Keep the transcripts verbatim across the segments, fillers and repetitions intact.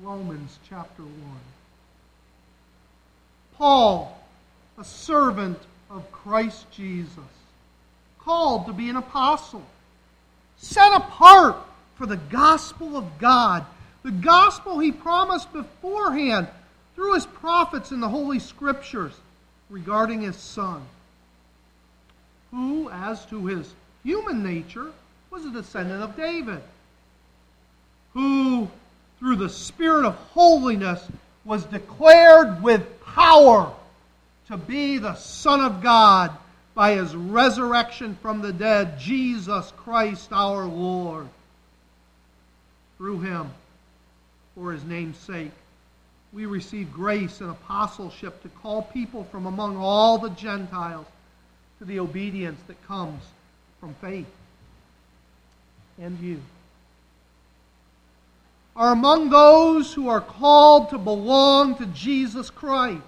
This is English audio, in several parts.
Romans chapter one. Paul, a servant of Christ Jesus, called to be an apostle, set apart for the gospel of God, the gospel he promised beforehand through his prophets in the Holy Scriptures regarding his Son, who, as to his human nature, was a descendant of David, who, through the Spirit of holiness, was declared with power to be the Son of God by his resurrection from the dead, Jesus Christ our Lord. Through him, for his name's sake, we receive grace and apostleship to call people from among all the Gentiles to the obedience that comes from faith. And you are among those who are called to belong to Jesus Christ.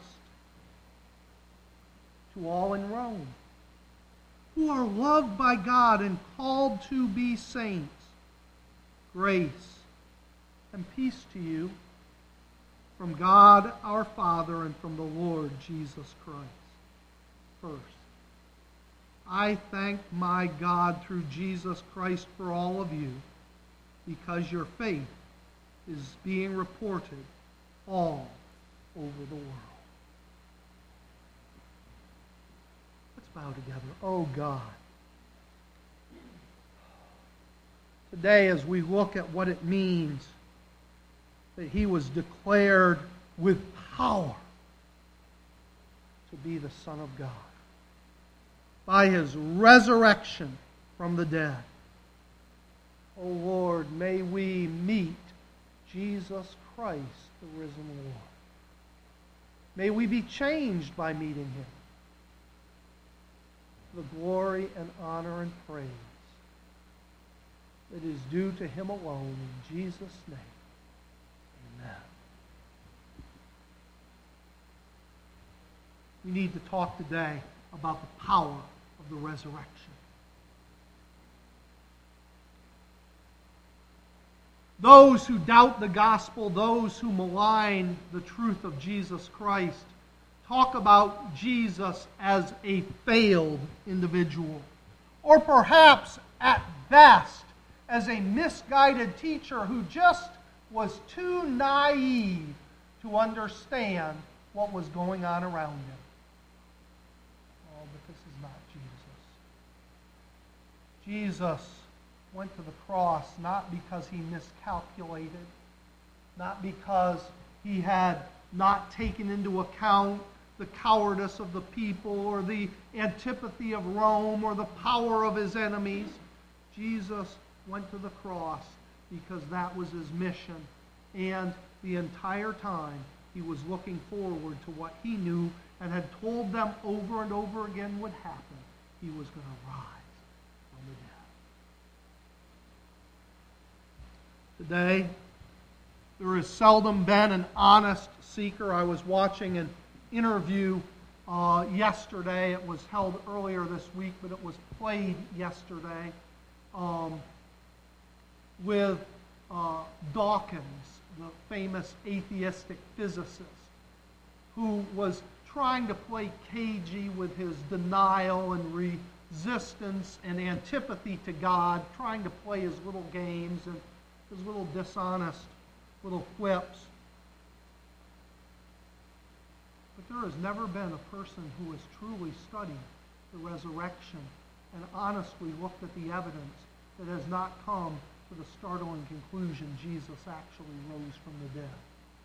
To all in Rome, who are loved by God and called to be saints, grace and peace to you from God our Father and from the Lord Jesus Christ. First, I thank my God through Jesus Christ for all of you, because your faith is being reported all over the world. Let's bow together. Oh God. Today, as we look at what it means that he was declared with power to be the Son of God by his resurrection from the dead. Oh Lord, may we meet Jesus Christ, the risen Lord. May we be changed by meeting him. The glory and honor and praise that is due to him alone, in Jesus' name. Amen. We need to talk today about the power of the resurrection. Those who doubt the gospel, those who malign the truth of Jesus Christ, talk about Jesus as a failed individual, or perhaps at best as a misguided teacher who just was too naive to understand what was going on around him. Oh, but this is not Jesus. Jesus went to the cross not because he miscalculated, not because he had not taken into account the cowardice of the people or the antipathy of Rome or the power of his enemies. Jesus went to the cross because that was his mission. And the entire time he was looking forward to what he knew and had told them over and over again would happen. He was going to rise from the dead. Today, there has seldom been an honest seeker. I was watching an interview uh, yesterday. It was held earlier this week, but it was played yesterday um, with uh, Dawkins, the famous atheistic physicist, who was trying to play cagey with his denial and resistance and antipathy to God, trying to play his little games and his little dishonest little quips. But there has never been a person who has truly studied the resurrection and honestly looked at the evidence that has not come to the startling conclusion Jesus actually rose from the dead.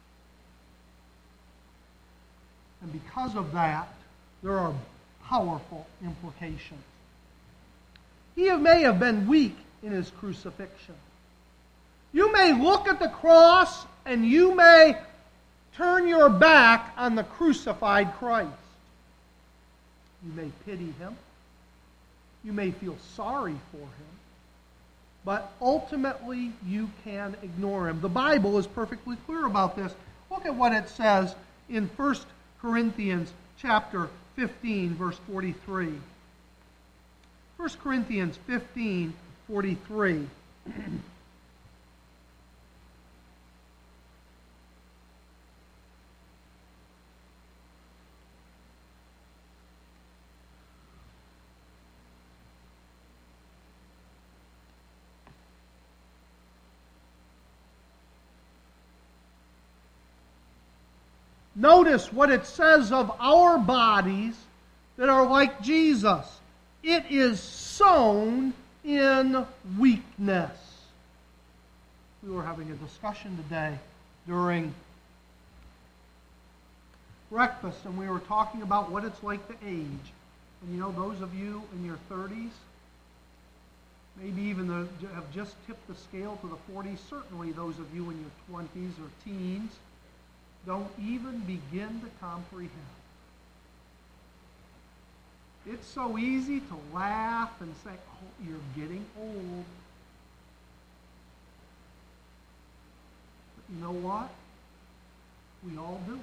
And because of that, there are powerful implications. He may have been weak in his crucifixion. You may look at the cross and you may turn your back on the crucified Christ. You may pity him. You may feel sorry for him. But ultimately, you can ignore him. The Bible is perfectly clear about this. Look at what it says in First Corinthians chapter fifteen, verse forty-three. First Corinthians fifteen, forty-three. Notice what it says of our bodies that are like Jesus. It is sown in weakness. We were having a discussion today during breakfast, and we were talking about what it's like to age. And you know, those of you in your thirties, maybe even the, have just tipped the scale to the forties, certainly those of you in your twenties or teens, don't even begin to comprehend. It's so easy to laugh and say, oh, you're getting old. But you know what? We all do it.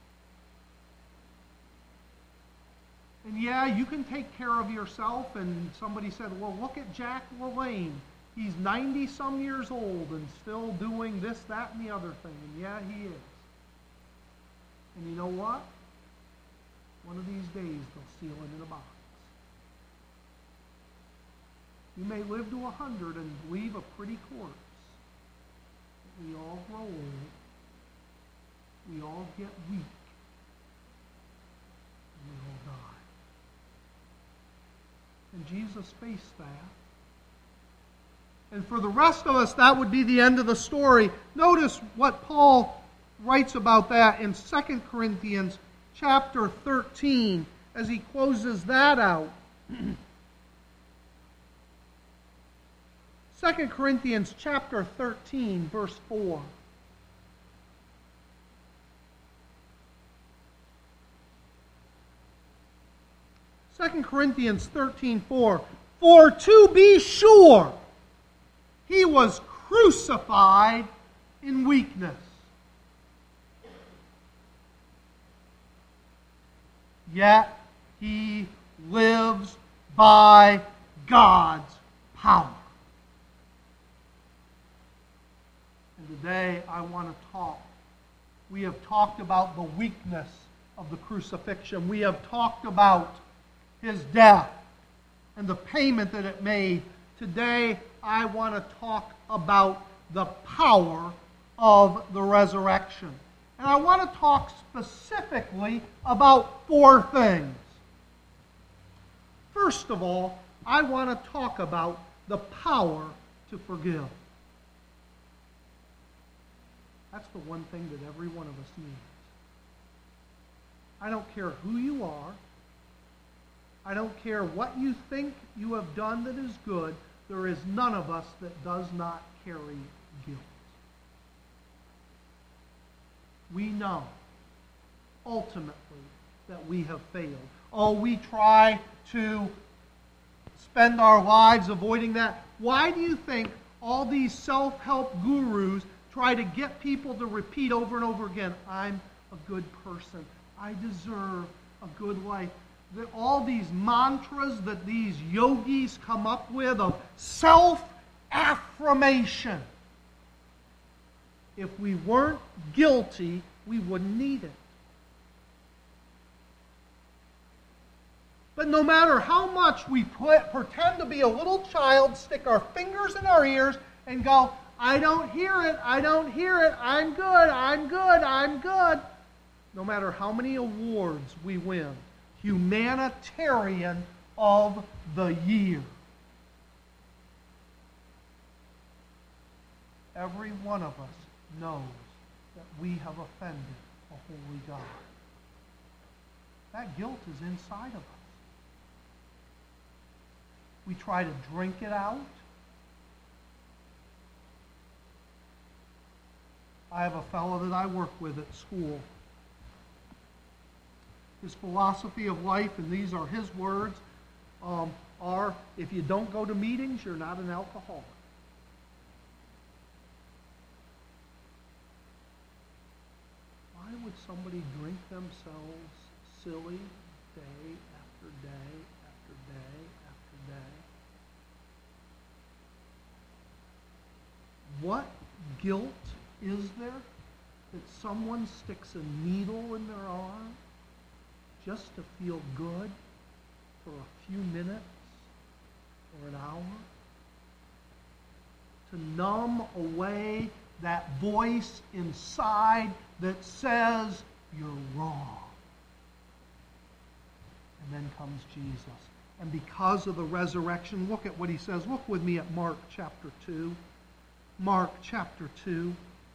And yeah, you can take care of yourself, and somebody said, well, look at Jack LaLanne. He's ninety-some years old and still doing this, that, and the other thing. And yeah, he is. And you know what? One of these days, they'll seal him in a box. You may live to a hundred and leave a pretty corpse. But we all grow old. We all get weak. And we all die. And Jesus faced that. And for the rest of us, that would be the end of the story. Notice what Paul writes about that in Second Corinthians chapter thirteen as he closes that out. Second Corinthians chapter thirteen, verse four. Second Corinthians thirteen, four. For to be sure, he was crucified in weakness. Yet he lives by God's power. And today I want to talk. We have talked about the weakness of the crucifixion. We have talked about his death and the payment that it made. Today I want to talk about the power of the resurrection. And I want to talk specifically about four things. First of all, I want to talk about the power to forgive. That's the one thing that every one of us needs. I don't care who you are. I don't care what you think you have done that is good. There is none of us that does not carry guilt. We know, ultimately, that we have failed. Oh, we try to spend our lives avoiding that. Why do you think all these self-help gurus try to get people to repeat over and over again, I'm a good person, I deserve a good life? That all these mantras that these yogis come up with of self-affirmation. If we weren't guilty, we wouldn't need it. But no matter how much we put, pretend to be a little child, stick our fingers in our ears, and go, I don't hear it, I don't hear it, I'm good, I'm good, I'm good. No matter how many awards we win, humanitarian of the year. Every one of us knows that we have offended a holy God. That guilt is inside of us. We try to drink it out. I have a fellow that I work with at school. His philosophy of life, and these are his words, um, are if you don't go to meetings, you're not an alcoholic. Why would somebody drink themselves silly day after day after day after day? What guilt is there that someone sticks a needle in their arm just to feel good for a few minutes or an hour? To numb away that voice inside that says, you're wrong. And then comes Jesus. And because of the resurrection, look at what he says. Look with me at Mark chapter two. Mark chapter two.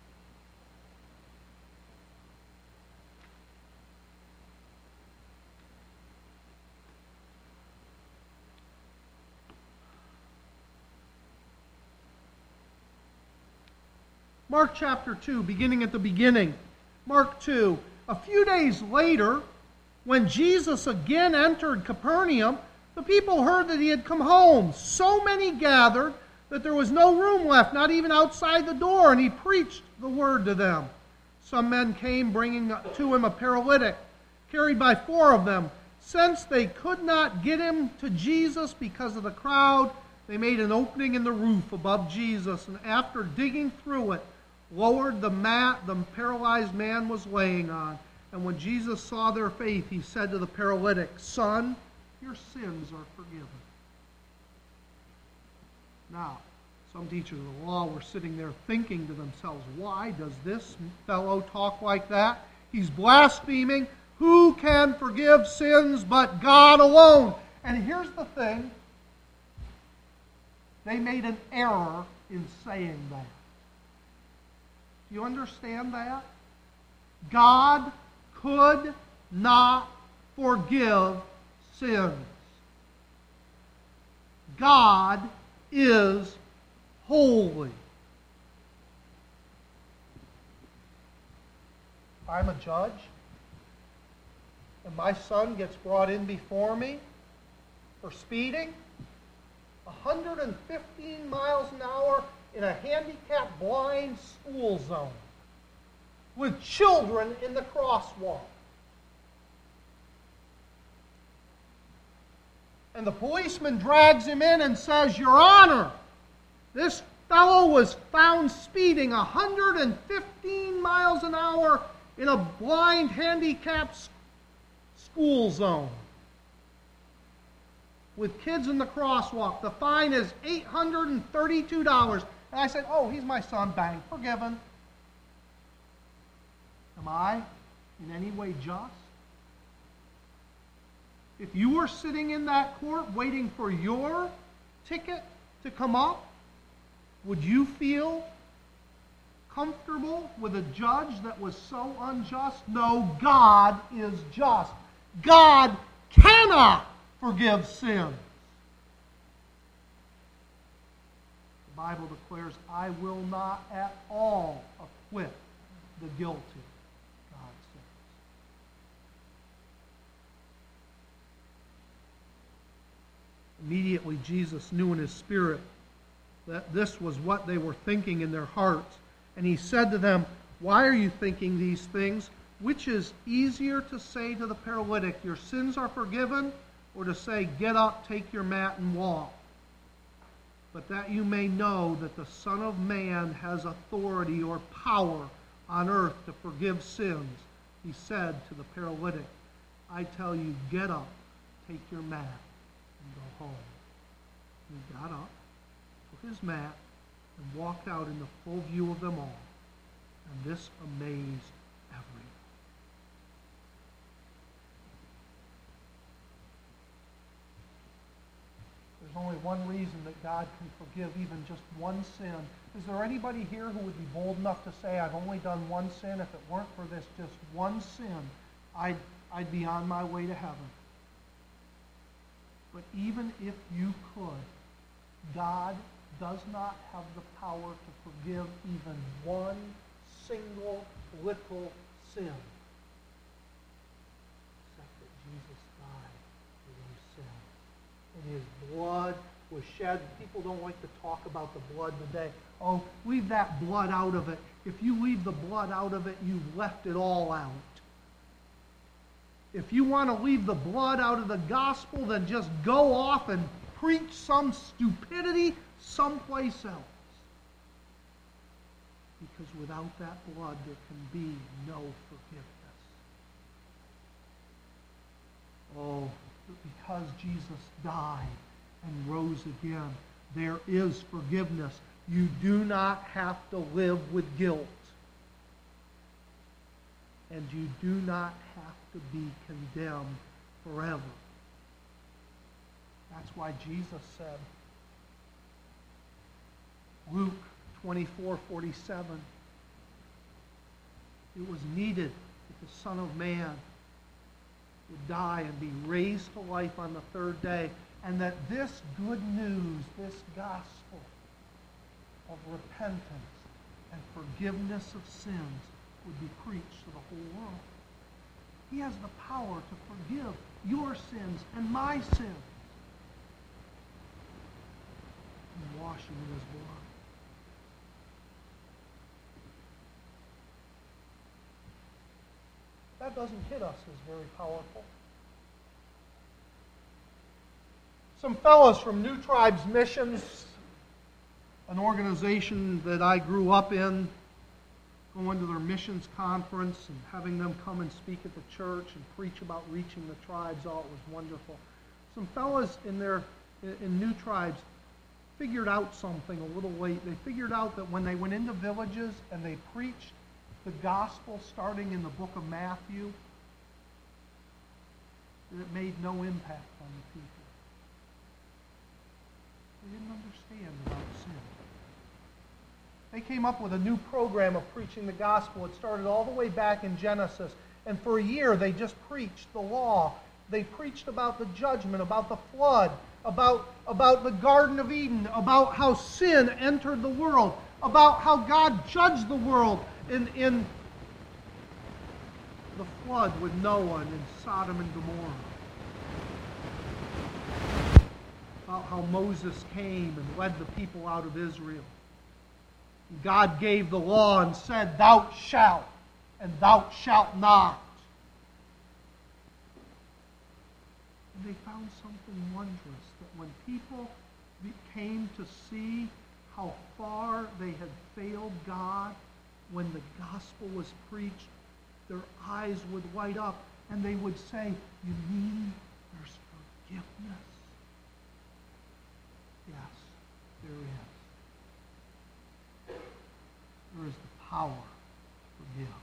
Mark chapter two, beginning at the beginning. Mark two. A few days later, when Jesus again entered Capernaum, the people heard that he had come home. So many gathered that there was no room left, not even outside the door, and he preached the word to them. Some men came bringing to him a paralytic, carried by four of them. Since they could not get him to Jesus because of the crowd, they made an opening in the roof above Jesus, and after digging through it, lowered the mat the paralyzed man was laying on. And when Jesus saw their faith, he said to the paralytic, "Son, your sins are forgiven." Now, some teachers of the law were sitting there thinking to themselves, why does this fellow talk like that? He's blaspheming. Who can forgive sins but God alone? And here's the thing. They made an error in saying that. Do you understand that? God could not forgive sins. God is holy. I'm a judge, and my son gets brought in before me for speeding one hundred fifteen miles an hour in a handicapped blind school zone with children in the crosswalk. And the policeman drags him in and says, "Your Honor, this fellow was found speeding one hundred fifteen miles an hour in a blind handicapped school zone with kids in the crosswalk. The fine is eight hundred thirty-two dollars. And I said, "Oh, he's my son. Bang, forgiven." Am I in any way just? If you were sitting in that court waiting for your ticket to come up, would you feel comfortable with a judge that was so unjust? No, God is just. God cannot forgive sins. The Bible declares, "I will not at all acquit the guilty," God says. Immediately Jesus knew in his spirit that this was what they were thinking in their hearts. And he said to them, "Why are you thinking these things? Which is easier to say to the paralytic, 'Your sins are forgiven,' or to say, 'Get up, take your mat, and walk'? But that you may know that the Son of Man has authority or power on earth to forgive sins," he said to the paralytic, "I tell you, get up, take your mat, and go home." He got up, took his mat, and walked out in the full view of them all. And this amazed everyone. There's only one reason that God can forgive even just one sin. Is there anybody here who would be bold enough to say, "I've only done one sin. If it weren't for this just one sin, I'd, I'd be on my way to heaven"? But even if you could, God does not have the power to forgive even one single little sin, except that Jesus died for those sins. And his blood was shed. People don't like to talk about the blood today. Oh, leave that blood out of it. If you leave the blood out of it, you've left it all out. If you want to leave the blood out of the gospel, then just go off and preach some stupidity someplace else. Because without that blood, there can be no forgiveness. Oh, but because Jesus died and rose again, there is forgiveness. You do not have to live with guilt. And you do not have to be condemned forever. That's why Jesus said, Luke twenty-four forty-seven, it was needed that the Son of Man would die and be raised to life on the third day, and that this good news, this gospel of repentance and forgiveness of sins would be preached to the whole world. He has the power to forgive your sins and my sins and wash them in His blood. That doesn't hit us as very powerful. Some fellows from New Tribes Missions, an organization that I grew up in, going to their missions conference and having them come and speak at the church and preach about reaching the tribes. Oh, it was wonderful. Some fellows in their in New Tribes figured out something a little late. They figured out that when they went into villages and they preached the gospel starting in the book of Matthew, that it made no impact on the people. They didn't understand about sin. They came up with a new program of preaching the gospel. It started all the way back in Genesis. And for a year, they just preached the law. They preached about the judgment, about the flood, about, about the Garden of Eden, about how sin entered the world, about how God judged the world in, in the flood with Noah and in Sodom and Gomorrah. About how Moses came and led the people out of Israel. God gave the law and said, "Thou shalt, and thou shalt not." And they found something wondrous, that when people came to see how far they had failed God, when the gospel was preached, their eyes would light up and they would say, "You mean there's forgiveness?" Yes, there is. There is the power to forgive.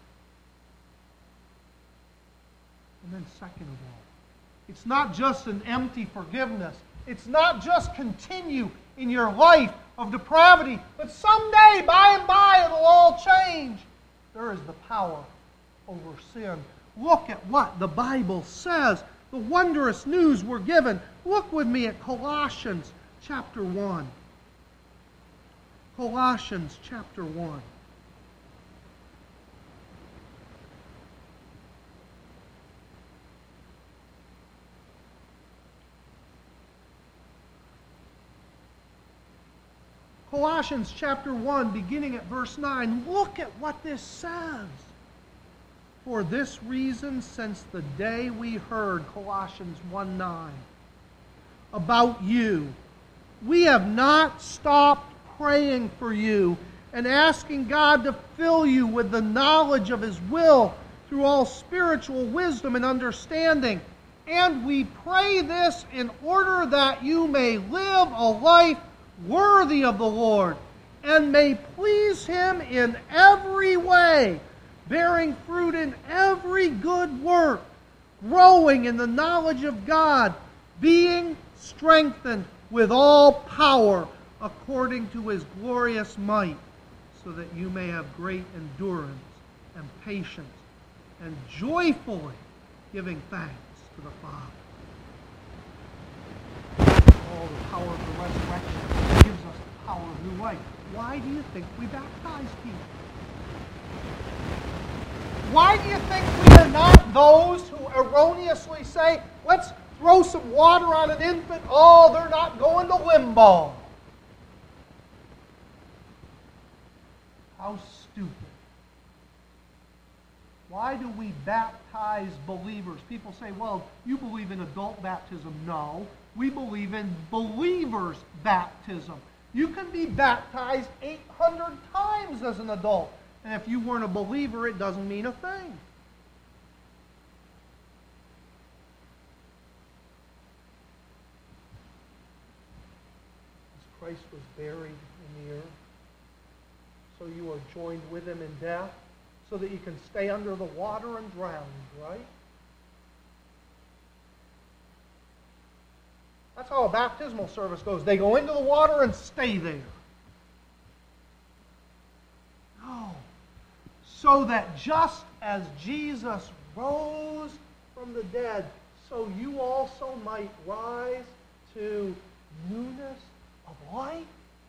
And then second of all, it's not just an empty forgiveness. It's not just continue in your life of depravity, but someday, by and by, it'll all change. There is the power over sin. Look at what the Bible says. The wondrous news we're given. Look with me at Colossians chapter one. Colossians chapter one. Colossians chapter one, beginning at verse nine. Look at what this says. For this reason, since the day we heard, Colossians one nine, about you, we have not stopped praying for you and asking God to fill you with the knowledge of His will through all spiritual wisdom and understanding. And we pray this in order that you may live a life worthy of the Lord, and may please Him in every way, bearing fruit in every good work, growing in the knowledge of God, being strengthened with all power according to His glorious might, so that you may have great endurance and patience, and joyfully giving thanks to the Father. All the power of the resurrection gives us the power of new life. Why do you think we baptize people? Why do you think we are not those who erroneously say, "Let's throw some water on an infant, oh, they're not going to limbo"? How stupid. Why do we baptize believers? People say, "Well, you believe in adult baptism." No. We believe in believers' baptism. You can be baptized eight hundred times as an adult. And if you weren't a believer, it doesn't mean a thing. As Christ was buried in the earth, so you are joined with Him in death, so that you can stay under the water and drown, right? That's how a baptismal service goes. They go into the water and stay there. No. So that just as Jesus rose from the dead, so you also might rise to newness of life.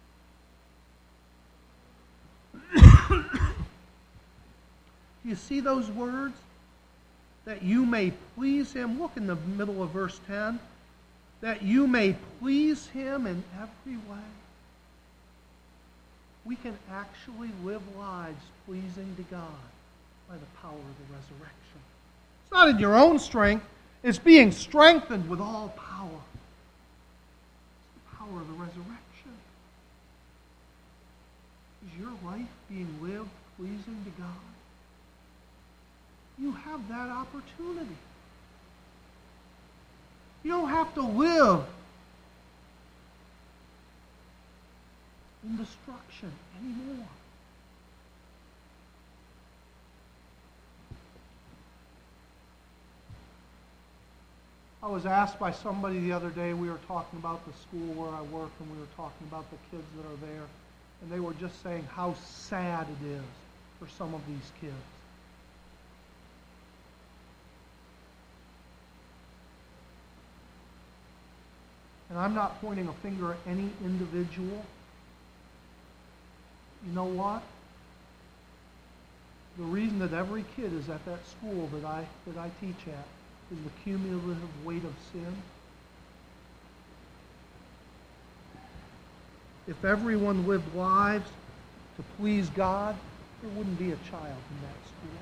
Do you see those words? That you may please Him. Look in the middle of verse ten. That you may please Him in every way. We can actually live lives pleasing to God by the power of the resurrection. It's not in your own strength. It's being strengthened with all power. It's the power of the resurrection. Is your life being lived pleasing to God? You have that opportunity. You don't have to live in destruction anymore. I was asked by somebody the other day, we were talking about the school where I work, and we were talking about the kids that are there, and they were just saying how sad it is for some of these kids. And I'm not pointing a finger at any individual. You know what? The reason that every kid is at that school that I that I teach at is the cumulative weight of sin. If everyone lived lives to please God, there wouldn't be a child in that school.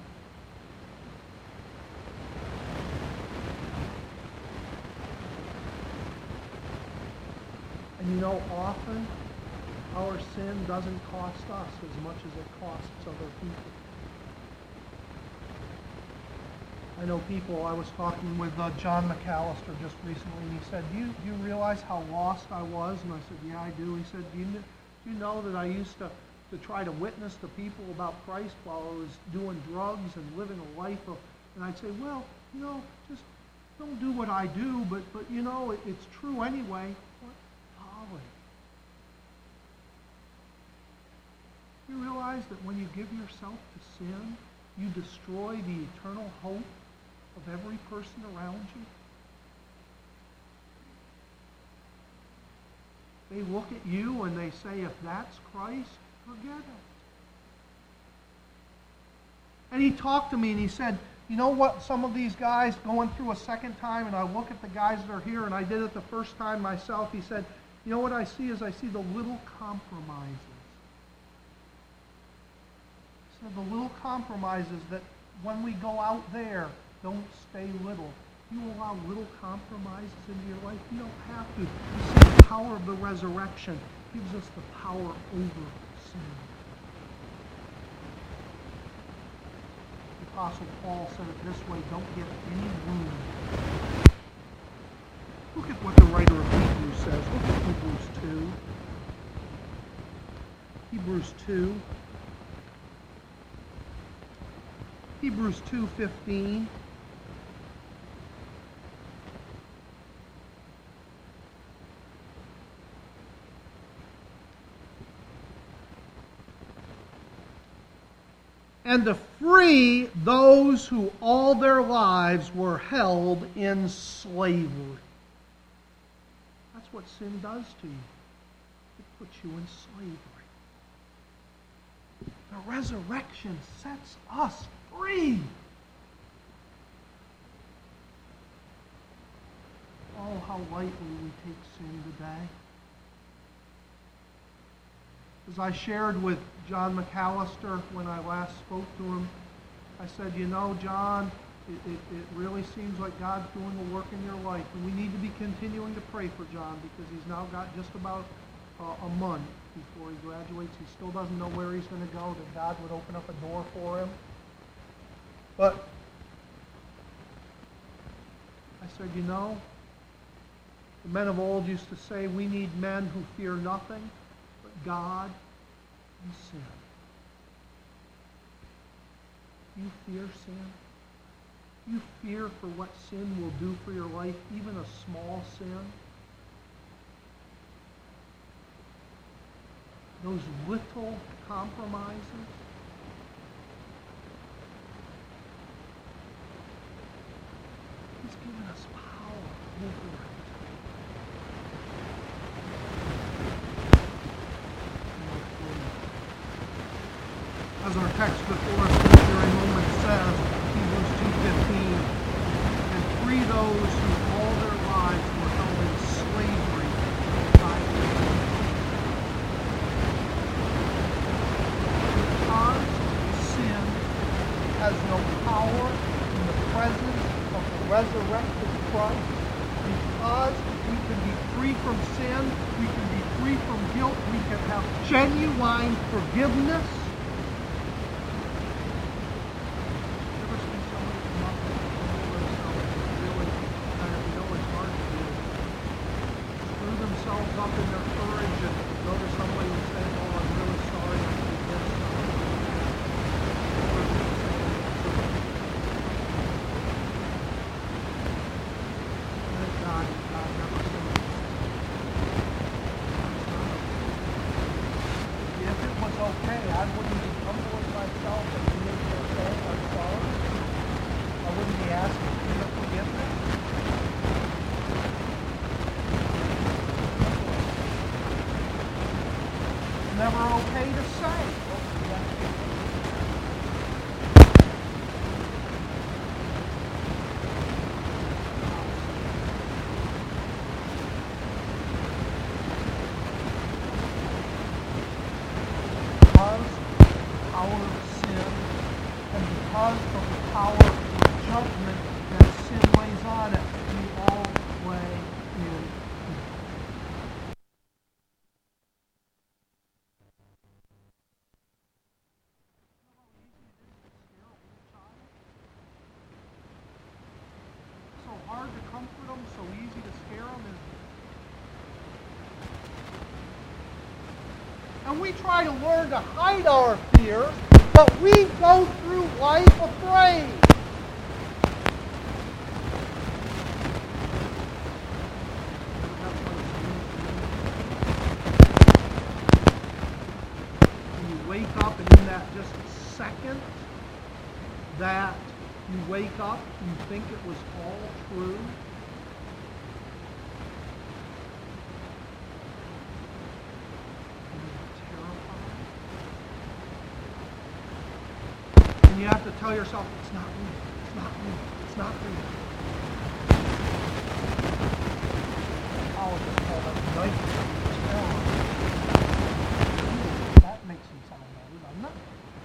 And you know, often our sin doesn't cost us as much as it costs other people. I know people, I was talking with uh, John McAllister just recently, and he said, do you, do you realize how lost I was? And I said, yeah, I do. He said, do you, do you know that I used to, to try to witness to people about Christ while I was doing drugs and living a life of, and I'd say, well, you know, just don't do what I do, but, but you know, it, it's true anyway. What folly. You realize that when you give yourself to sin, you destroy the eternal hope of every person around you? They look at you and they say, if that's Christ, forget it. And he talked to me and he said, you know what, some of these guys going through a second time, and I look at the guys that are here, and I did it the first time myself, he said, you know what I see is I see the little compromises. He said the little compromises that when we go out there, don't stay little. You allow little compromises into your life. You don't have to. You see, the power of the resurrection gives us the power over sin. The Apostle Paul said it this way, don't get any room. Look at what the writer of Hebrews says. Look at Hebrews two. Hebrews two. Hebrews two fifteen. And to free those who all their lives were held in slavery. That's what sin does to you. It puts you in slavery. The resurrection sets us free. Oh, how lightly we take sin today. As I shared with John McAllister when I last spoke to him, I said, you know, John, it, it, it really seems like God's doing the work in your life. And we need to be continuing to pray for John because he's now got just about uh, a month before he graduates. He still doesn't know where he's going to go, that God would open up a door for him. But I said, you know, the men of old used to say we need men who fear nothing but God and sin. Do you fear sin? Do you fear for what sin will do for your life, even a small sin? Those little compromises? He's given us power over that. As our text before us here in a moment says, Hebrews two fifteen, and free those who all their lives were held in slavery by sin. Because sin has no power in the presence of the resurrected Christ, because we can be free from sin, we can be free from guilt, we can have genuine forgiveness. Up in their courage and go to somebody and say, oh, I'm really sorry, I did this. Thank God, God never said that. If it was okay, I wouldn't be humbling myself and being saying I'm sorry. I wouldn't be asking for forgiveness. Never okay to say. Because of the power of sin and because of the power of judgment that sin lays on it, we all lay in. Hard to comfort them, so easy to scare them. And we try to learn to hide our fears, but we go through life afraid. When you wake up and in that just second that you wake up, you think it was all true. And you're terrified. And you have to tell yourself, it's not real, it's not real, it's not real. I'll just call that nightmare terror. That makes him sound better, doesn't it?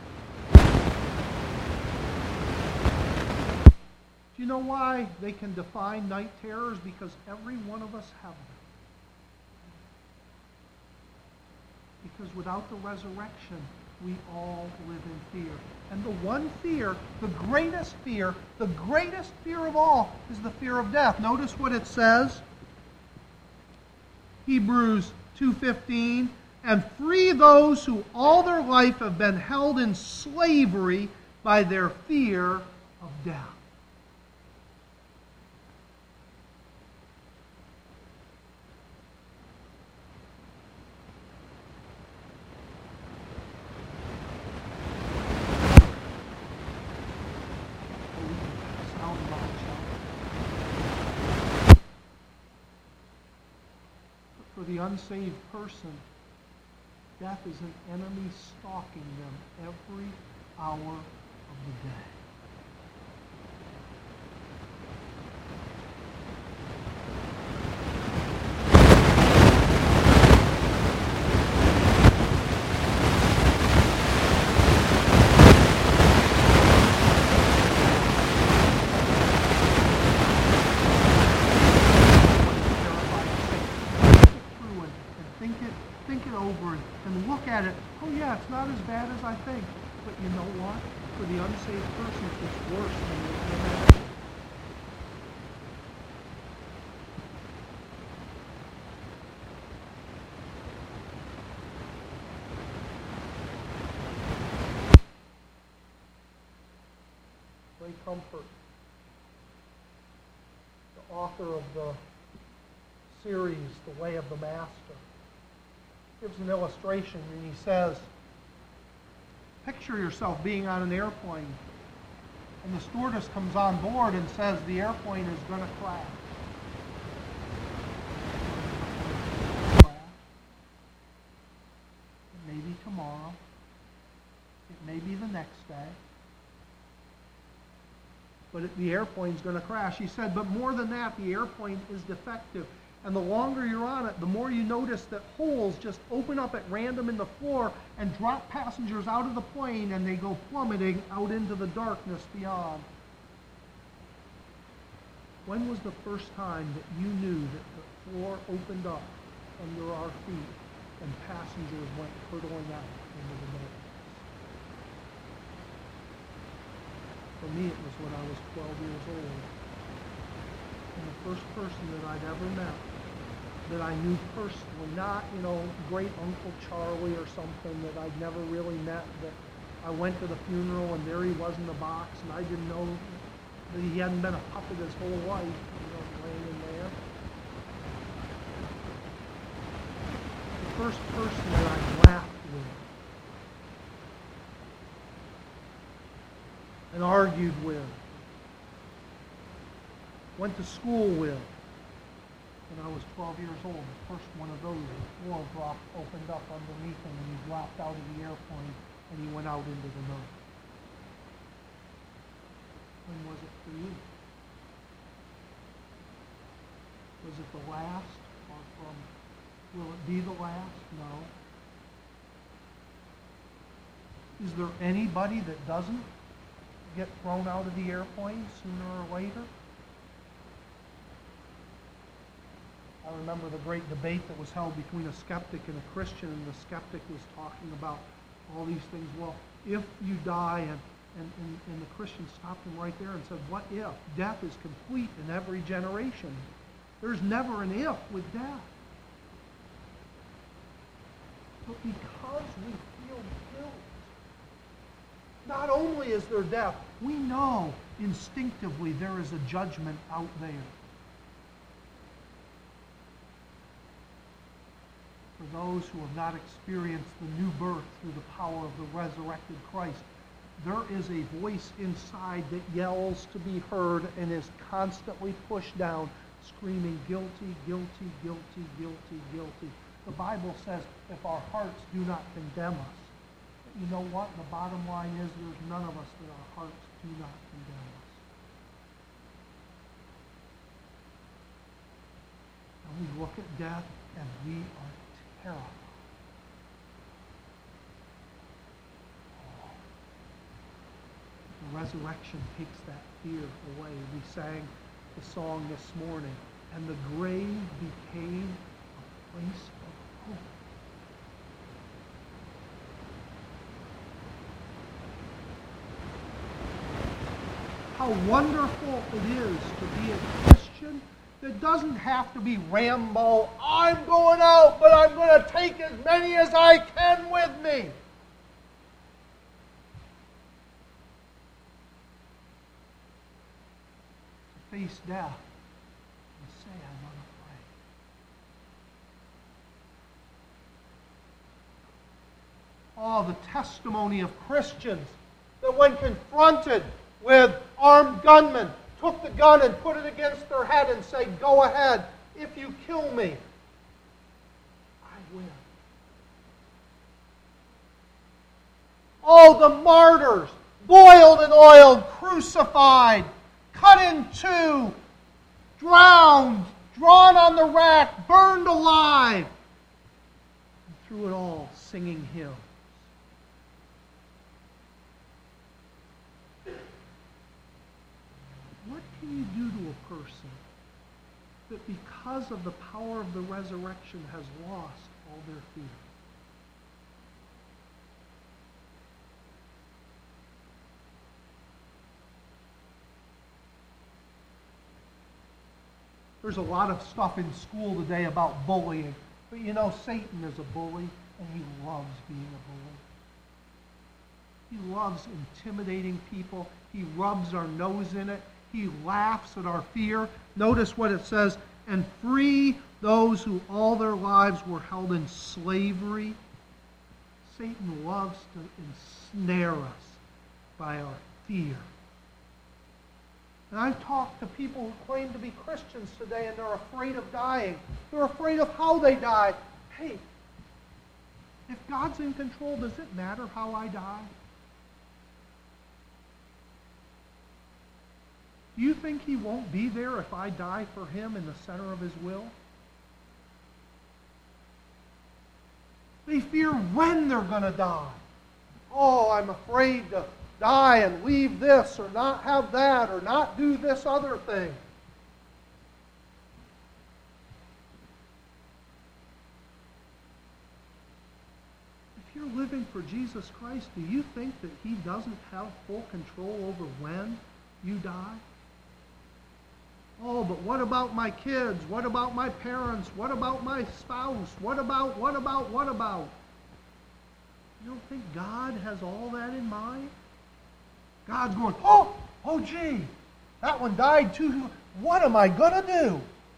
Do you know why they can define night terrors? Because every one of us have them. Because without the resurrection, we all live in fear. And the one fear, the greatest fear, the greatest fear of all is the fear of death. Notice what it says. Hebrews two fifteen, and free those who all their life have been held in slavery by their fear of death. For the unsaved person, death is an enemy stalking them every hour of the day. And look at it, oh yeah, it's not as bad as I think. But you know what? For the unsaved person, it's worse than you can imagine. Ray Comfort, the author of the series, The Way of the Master, gives an illustration, and he says, picture yourself being on an airplane, and the stewardess comes on board and says the airplane is going to crash. It may be tomorrow. It may be the next day. But it, the airplane's going to crash. He said, but more than that, the airplane is defective. And the longer you're on it, the more you notice that holes just open up at random in the floor and drop passengers out of the plane, and they go plummeting out into the darkness beyond. When was the first time that you knew that the floor opened up under our feet and passengers went hurtling out into the darkness? For me, it was when I was twelve years old. And the first person that I'd ever met, that I knew personally, not, you know, great Uncle Charlie or something that I'd never really met, that I went to the funeral and there he was in the box and I didn't know that he hadn't been a puppet his whole life, you know, laying in there. The first person that I laughed with and argued with, went to school with, when I was twelve years old. The first one of those, the floor dropped, opened up underneath him, and he dropped out of the airplane, and he went out into the night. When was it for you? Was it the last, or from, will it be the last? No. Is there anybody that doesn't get thrown out of the airplane sooner or later? I remember the great debate that was held between a skeptic and a Christian, and the skeptic was talking about all these things. Well, if you die, and, and, and, and the Christian stopped him right there and said, what if? Death is complete in every generation. There's never an if with death. But because we feel guilt, not only is there death, we know instinctively there is a judgment out there. For those who have not experienced the new birth through the power of the resurrected Christ, there is a voice inside that yells to be heard and is constantly pushed down, screaming, guilty, guilty, guilty, guilty, guilty. The Bible says, if our hearts do not condemn us, you know what? The bottom line is there's none of us that our hearts do not condemn us. And we look at death and we are terrified. Oh. The resurrection takes that fear away. We sang the song this morning, and the grave became a place of hope. How wonderful it is to be a Christian that doesn't have to be Rambo. I'm going out, but I'm going to take as many as I can with me. To face death and say, I'm unafraid. Oh, the testimony of Christians that when confronted with armed gunmen, took the gun and put it against their head and say, go ahead, if you kill me, I win. Oh, the martyrs, boiled in oil, crucified, cut in two, drowned, drawn on the rack, burned alive, and through it all singing hymns. What can you do to a person that because of the power of the resurrection has lost all their fear? There's a lot of stuff in school today about bullying. But you know, Satan is a bully, and he loves being a bully. He loves intimidating people. He rubs our nose in it. He laughs at our fear. Notice what it says, and free those who all their lives were held in slavery. Satan loves to ensnare us by our fear. And I've talked to people who claim to be Christians today, and they're afraid of dying. They're afraid of how they die. Hey, if God's in control, does it matter how I die? Do you think He won't be there if I die for Him in the center of His will? They fear when they're going to die. Oh, I'm afraid to die and leave this or not have that or not do this other thing. If you're living for Jesus Christ, do you think that He doesn't have full control over when you die? Oh, but what about my kids? What about my parents? What about my spouse? What about, what about, what about? You don't think God has all that in mind? God's going, oh, oh gee, that one died too. What am I going to do?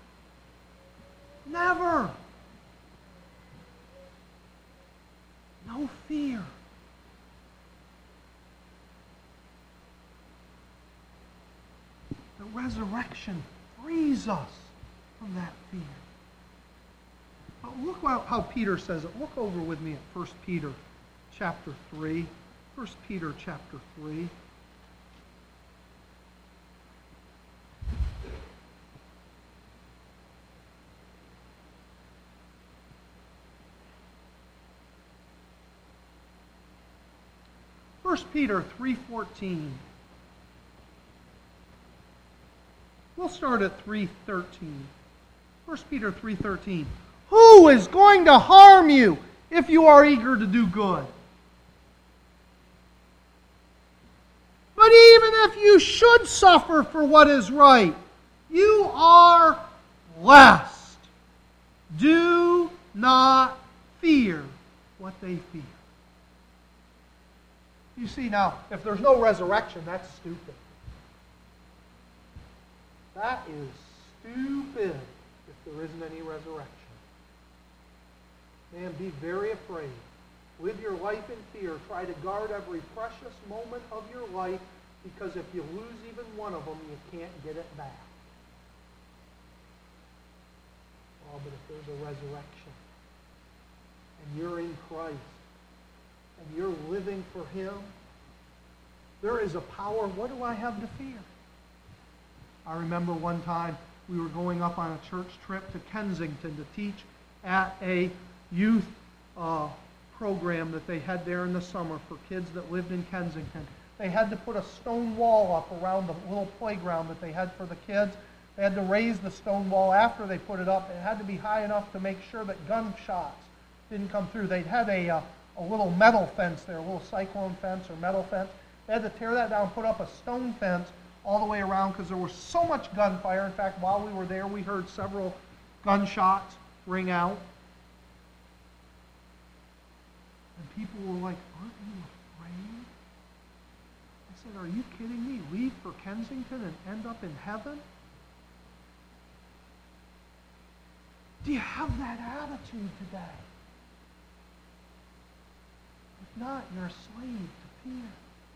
Never. No fear. The resurrection frees us from that fear. But look how Peter says it. Look over with me at First Peter chapter three. First Peter chapter three. First Peter three fourteen. We'll start at three thirteen. First Peter three thirteen. Who is going to harm you if you are eager to do good? But even if you should suffer for what is right, you are blessed. Do not fear what they fear. You see, now, if there's no resurrection, that's stupid. That is stupid if there isn't any resurrection. Man, be very afraid. Live your life in fear. Try to guard every precious moment of your life, because if you lose even one of them, you can't get it back. Oh, but if there's a resurrection, and you're in Christ, and you're living for Him, there is a power. What do I have to fear? I remember one time we were going up on a church trip to Kensington to teach at a youth uh, program that they had there in the summer for kids that lived in Kensington. They had to put a stone wall up around the little playground that they had for the kids. They had to raise the stone wall after they put it up. It had to be high enough to make sure that gunshots didn't come through. They had a, uh, a little metal fence there, a little cyclone fence or metal fence. They had to tear that down, put up a stone fence all the way around because there was so much gunfire. In fact, while we were there, we heard several gunshots ring out. And people were like, aren't you afraid? I said, are you kidding me? Leave for Kensington and end up in heaven? Do you have that attitude today? If not, you're a slave to fear.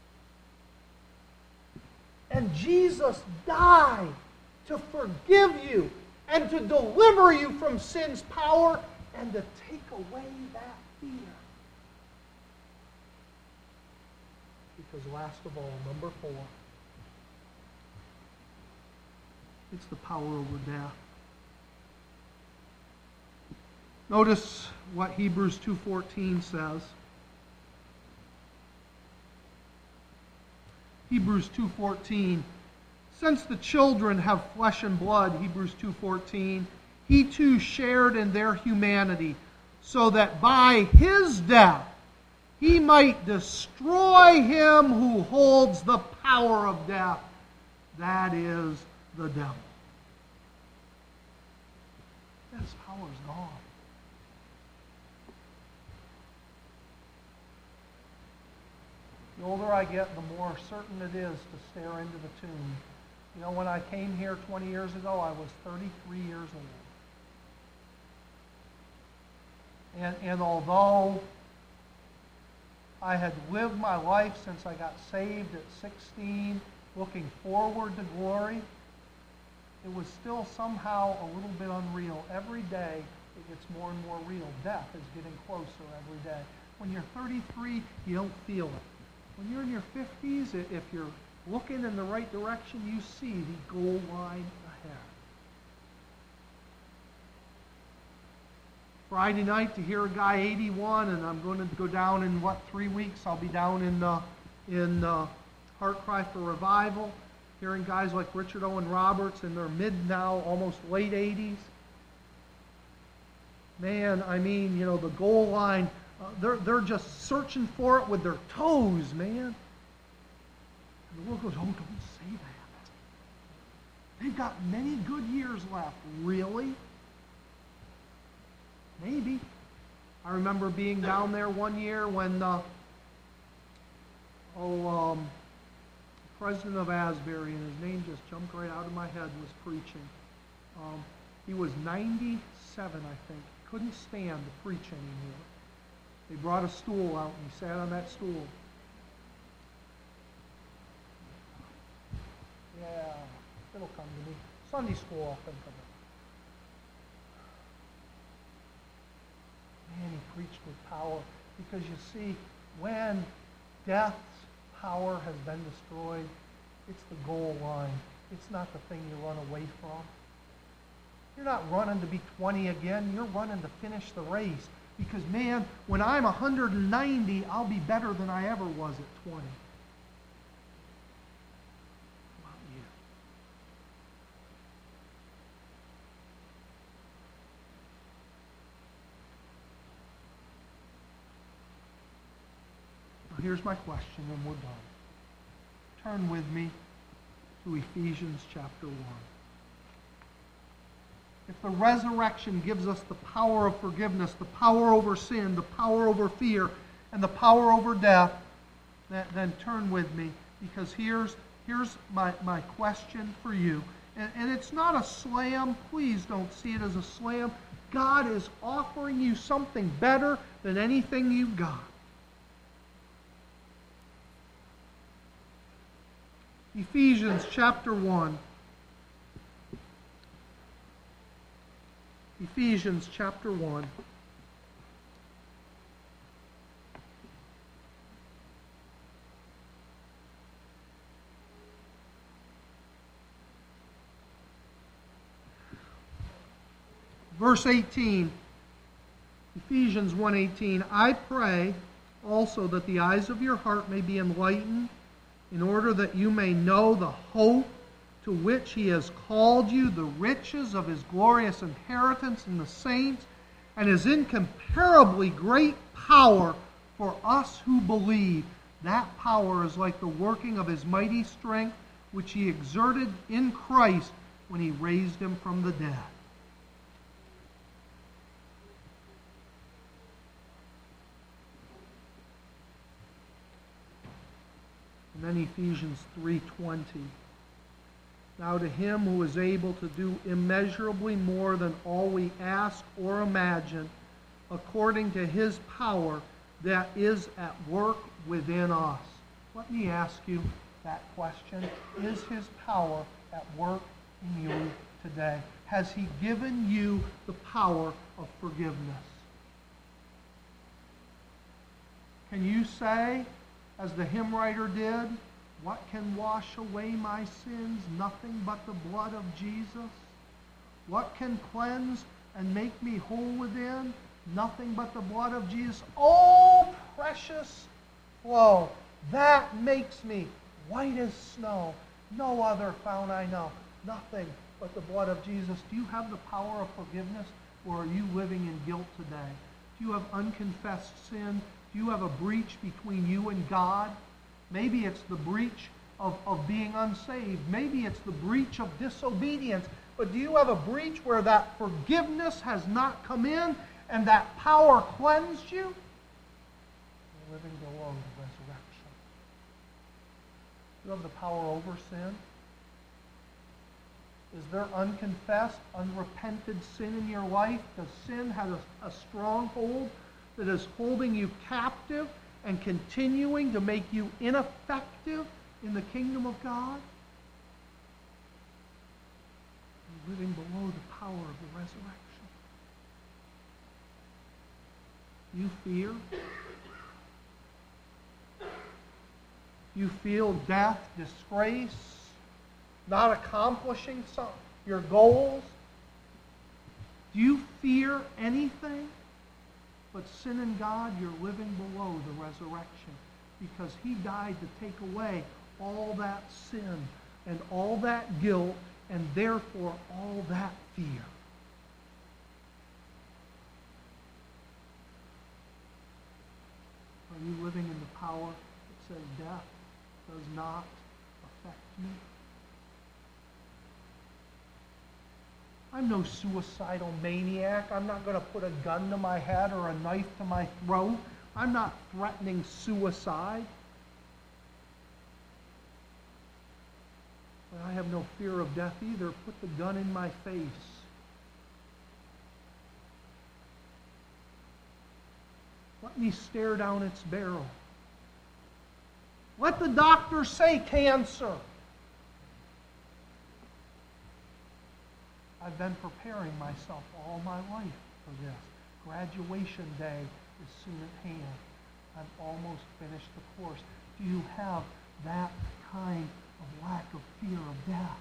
And Jesus died to forgive you and to deliver you from sin's power and to take away that fear. Because last of all, number four, it's the power over death. Notice what Hebrews two fourteen says. Hebrews two fourteen. Since the children have flesh and blood, Hebrews two fourteen, He too shared in their humanity, so that by His death He might destroy him who holds the power of death, that is, the devil. His power is gone. The older I get, the more certain it is to stare into the tomb. You know, when I came here twenty years ago, I was thirty-three years old. And, and although I had lived my life since I got saved at sixteen, looking forward to glory, it was still somehow a little bit unreal. Every day, it gets more and more real. Death is getting closer every day. When you're thirty-three, you don't feel it. When you're in your fifties, if you're looking in the right direction, you see the goal line ahead. Friday night to hear a guy eighty-one, and I'm going to go down in, what, three weeks? I'll be down in uh, in uh, Heart Cry for Revival, hearing guys like Richard Owen Roberts in their mid now, almost late eighties. Man, I mean, you know, the goal line, uh, they're, they're just searching for it with their toes, man. And the world goes, oh, don't say that. They've got many good years left. Really? Maybe. I remember being down there one year when, uh, oh, um, the president of Asbury, and his name just jumped right out of my head, was preaching. Um, he was ninety-seven, I think. Couldn't stand to preach anymore. They brought a stool out, and he sat on that stool. Yeah, it'll come to me. Sunday school will think of it. Man, he preached with power. Because you see, when death's power has been destroyed, it's the goal line. It's not the thing you run away from. You're not running to be twenty again. You're running to finish the race. Because, man, when I'm one hundred ninety, I'll be better than I ever was at twenty. How about you? Now, here's my question, and we're done. Turn with me to Ephesians chapter one. If the resurrection gives us the power of forgiveness, the power over sin, the power over fear, and the power over death, then, then turn with me, because here's, here's my, my question for you. And, and it's not a slam. Please don't see it as a slam. God is offering you something better than anything you've got. Ephesians chapter one. Ephesians chapter one. Verse eighteen. Ephesians one eighteen. I pray also that the eyes of your heart may be enlightened, in order that you may know the hope to which he has called you, the riches of his glorious inheritance in the saints, and his incomparably great power for us who believe. That power is like the working of his mighty strength, which he exerted in Christ when he raised him from the dead. And then Ephesians three twenty. Now to him who is able to do immeasurably more than all we ask or imagine, according to his power that is at work within us. Let me ask you that question. Is his power at work in you today? Has he given you the power of forgiveness? Can you say, as the hymn writer did, what can wash away my sins? Nothing but the blood of Jesus. What can cleanse and make me whole within? Nothing but the blood of Jesus. Oh, precious flow. That makes me white as snow. No other found I know. Nothing but the blood of Jesus. Do you have the power of forgiveness, or are you living in guilt today? Do you have unconfessed sin? Do you have a breach between you and God? Maybe it's the breach of, of being unsaved. Maybe it's the breach of disobedience. But do you have a breach where that forgiveness has not come in and that power cleansed you? You're living below the resurrection. You have the power over sin? Is there unconfessed, unrepented sin in your life? Does sin have a, a stronghold that is holding you captive and continuing to make you ineffective in the kingdom of God? You're living below the power of the resurrection. You fear? You feel death, disgrace, not accomplishing some, your goals? Do you fear anything but sin and God? You're living below the resurrection because He died to take away all that sin and all that guilt and therefore all that fear. Are you living in the power that says death does not affect me? I'm no suicidal maniac. I'm not going to put a gun to my head or a knife to my throat. I'm not threatening suicide. But I have no fear of death either. Put the gun in my face. Let me stare down its barrel. Let the doctor say cancer. I've been preparing myself all my life for this. Graduation day is soon at hand. I've almost finished the course. Do you have that kind of lack of fear of death?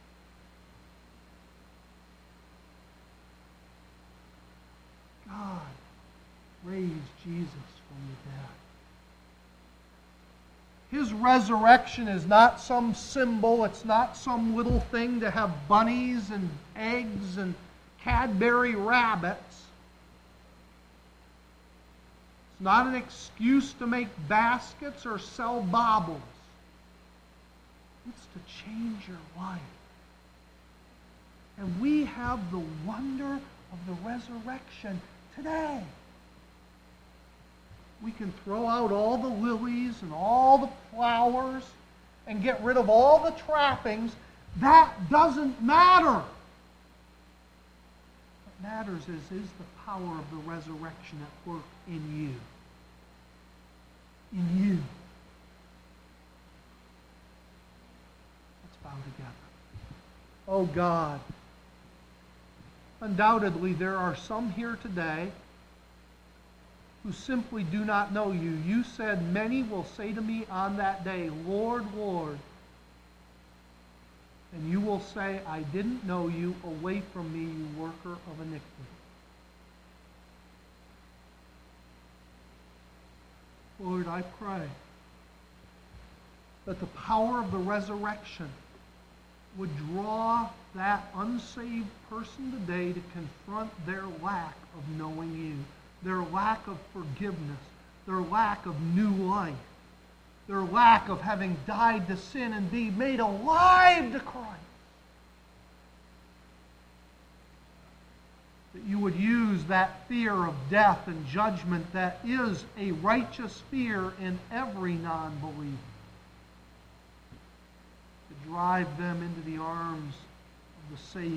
God raised Jesus from the dead. His resurrection is not some symbol. It's not some little thing to have bunnies and eggs and Cadbury rabbits. It's not an excuse to make baskets or sell baubles. It's to change your life. And we have the wonder of the resurrection today. We can throw out all the lilies and all the flowers and get rid of all the trappings. That doesn't matter. What matters is, is the power of the resurrection at work in you. In you. Let's bow together. Oh God, undoubtedly there are some here today who simply do not know you. You said, many will say to me on that day, Lord, Lord. And you will say, I didn't know you. Away from me, you worker of iniquity. Lord, I pray that the power of the resurrection would draw that unsaved person today to confront their lack of knowing you, their lack of forgiveness, their lack of new life, their lack of having died to sin and be made alive to Christ. That you would use that fear of death and judgment that is a righteous fear in every non-believer to drive them into the arms of the Savior.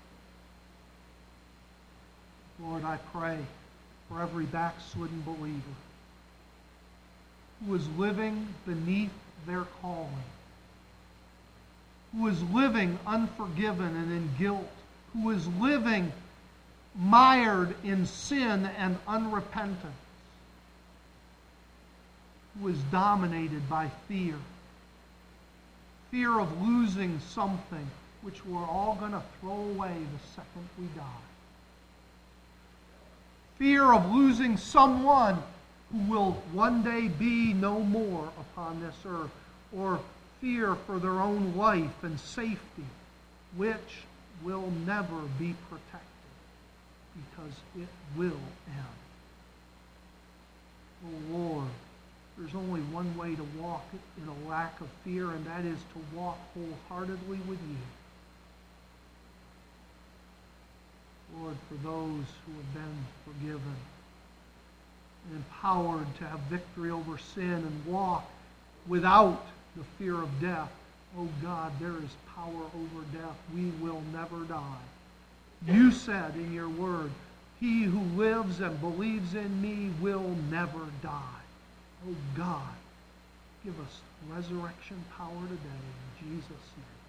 Lord, I pray for every backslidden believer who is living beneath their calling, who is living unforgiven and in guilt, who is living mired in sin and unrepentance, who is dominated by fear, fear of losing something which we're all going to throw away the second we die. Fear of losing someone who will one day be no more upon this earth, or fear for their own life and safety, which will never be protected because it will end. Oh Lord, there's only one way to walk in a lack of fear, and that is to walk wholeheartedly with you. Lord, for those who have been forgiven and empowered to have victory over sin and walk without the fear of death. Oh God, there is power over death. We will never die. You said in your word, he who lives and believes in me will never die. Oh God, give us resurrection power today in Jesus' name.